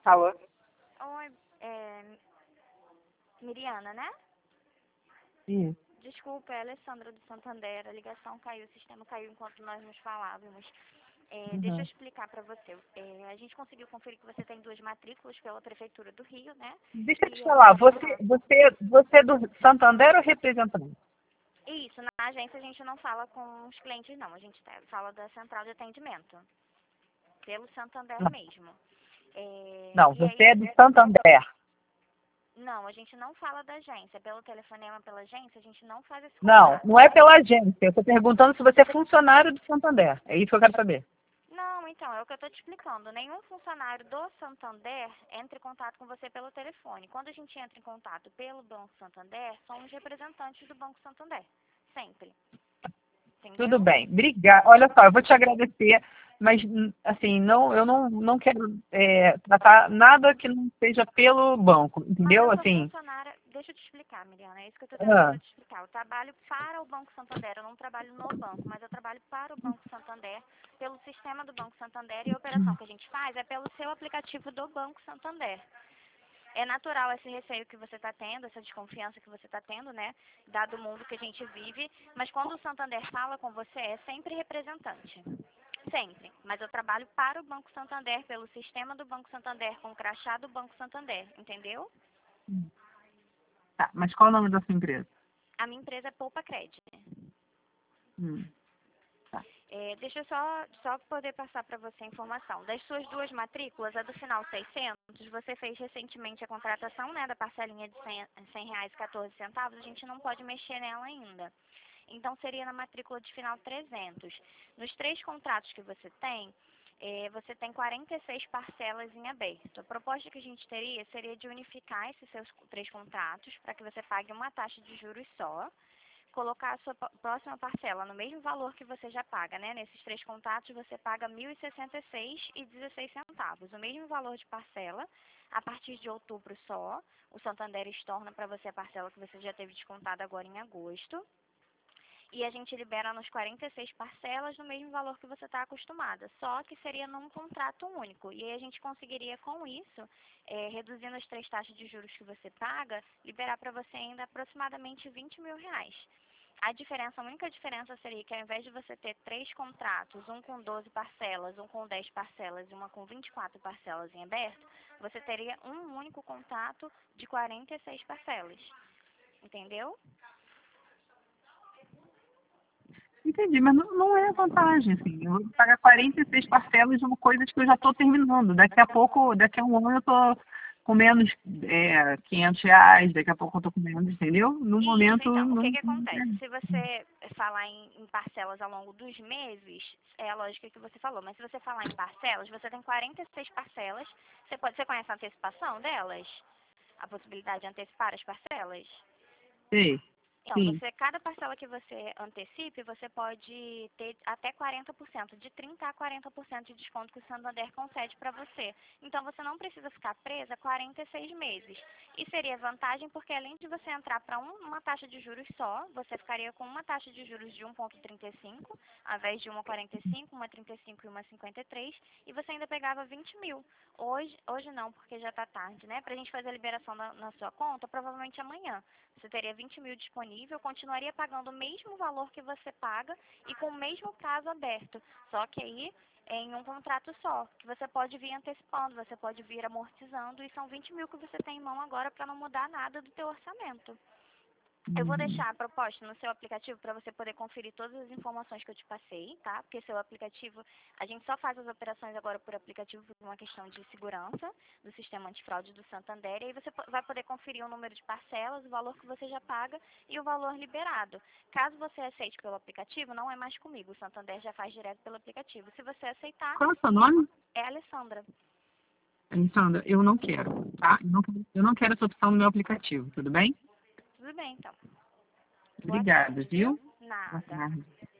Alô? Oi, Miriana, né? Sim. Desculpa, é a Alessandra do Santander. A ligação caiu, o sistema caiu enquanto nós nos falávamos. Deixa eu Uhum. explicar para você. A gente conseguiu conferir que você tem 2 matrículas pela Prefeitura do Rio, né? Deixa eu te E falar, você é do Santander ou representante? isso, na agência a gente não fala com os clientes, não. A gente fala da central de atendimento, pelo Santander Não, mesmo. não, E você aí, é do Santander. não, a gente não fala da agência. Pelo telefonema, pela agência, a gente não faz esse Não, contato. não é pela agência. Eu estou perguntando se você é funcionário do Santander. É isso que eu quero saber. Não, então, é o que eu estou te explicando. Nenhum funcionário do Santander entra em contato com você pelo telefone. Quando a gente entra em contato pelo Banco Santander, são os representantes do Banco Santander. Sempre. Tudo Entendeu? bem, obrigada. Olha só, eu vou te agradecer, mas assim, não, eu não quero tratar nada que não seja pelo banco, Mas entendeu? eu sou Assim, funcionária. Deixa eu te explicar, Miriana. É isso que eu estou ah, tentando te explicar. Eu trabalho para o Banco Santander. Eu não trabalho no banco, mas eu trabalho para o Banco Santander, pelo sistema do Banco Santander. E a operação que a gente faz é pelo seu aplicativo do Banco Santander. É natural esse receio que você está tendo, essa desconfiança que você está tendo, né? Dado o mundo que a gente vive. Mas quando o Santander fala com você, é sempre representante. Sempre. Mas eu trabalho para o Banco Santander, pelo sistema do Banco Santander, com o crachá do Banco Santander. Entendeu? tá, mas qual é o nome da sua empresa? A minha empresa é Poupa Cred. Hum, tá. Deixa eu só poder passar para você a informação. Das suas 2 matrículas, a do final 600, você fez recentemente a contratação, né, da parcelinha de R$ 100 e 14 centavos, a gente não pode mexer nela ainda. Então, seria na matrícula de final 300. Nos 3 contratos que você tem 46 parcelas em aberto. A proposta que a gente teria seria de unificar esses seus 3 contratos para que você pague uma taxa de juros só, colocar a sua próxima parcela no mesmo valor que você já paga, né? Nesses 3 contratos você paga R$ 1.066,16 centavos, o mesmo valor de parcela. A partir de outubro só, o Santander estorna para você a parcela que você já teve descontada agora em agosto. E a gente libera nos 46 parcelas no mesmo valor que você está acostumada, só que seria num contrato único. E aí a gente conseguiria com isso, reduzindo as 3 taxas de juros que você paga, liberar para você ainda aproximadamente R$ 20.000. A única diferença seria que ao invés de você ter 3 contratos, um com 12 parcelas, um com 10 parcelas e uma com 24 parcelas em aberto, você teria um único contrato de 46 parcelas. Entendeu? Entendi, mas não é vantagem, assim. Eu vou pagar 46 parcelas de uma coisa que eu já estou terminando. Daqui a pouco, daqui a um ano eu estou com menos R$ 500, daqui a pouco eu estou com menos, entendeu? No Isso, momento, então, o que não. que acontece? Se você falar em parcelas ao longo dos meses, é a lógica que você falou, mas se você falar em parcelas, você tem 46 parcelas, você conhece a antecipação delas? A possibilidade de antecipar as parcelas? Sei, Então, sim. cada parcela que você antecipe, você pode ter até 40%, de 30% a 40% de desconto que o Santander concede para você. Então, você não precisa ficar presa a 46 meses. E seria vantagem porque, além de você entrar para uma taxa de juros só, você ficaria com uma taxa de juros de 1,35, ao invés de 1,45, uma 35 e uma 53, e você ainda pegava 20 mil. Hoje não, porque já está tarde, né? Para a gente fazer a liberação na sua conta, provavelmente amanhã. Você teria 20 mil disponível, continuaria pagando o mesmo valor que você paga e com o mesmo prazo aberto. Só que aí é em um contrato só, que você pode vir antecipando, você pode vir amortizando, e são 20 mil que você tem em mão agora para não mudar nada do teu orçamento. Eu vou Uhum. deixar a proposta no seu aplicativo para você poder conferir todas as informações que eu te passei, tá? Porque seu aplicativo, a gente só faz as operações agora por aplicativo por uma questão de segurança do sistema antifraude do Santander. E aí você vai poder conferir o número de parcelas, o valor que você já paga e o valor liberado. Caso você aceite pelo aplicativo, não é mais comigo, o Santander já faz direto pelo aplicativo. Se você aceitar, Qual é o seu nome? é a Alessandra. Alessandra, eu não quero, tá? Eu não quero essa opção no meu aplicativo, tudo bem? Tudo bem, então. Boa Obrigada, tarde, viu? viu? Boa Nada. tarde.